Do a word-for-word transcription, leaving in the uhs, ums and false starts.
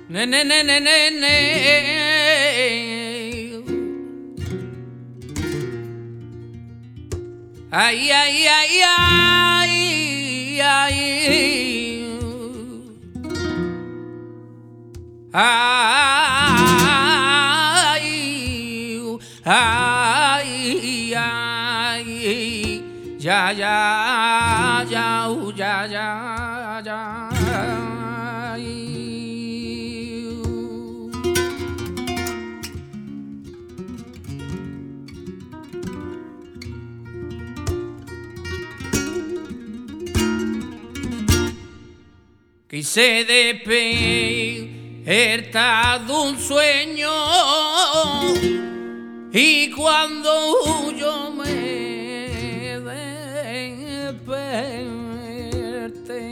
Ne, ne, ne, ne, ne, ne. Ay, ay, ay, ay, ay. Ay, ay, ay. Ya, ya, ya, ya, ya, ya. Quise despertar de un sueño y cuando yo me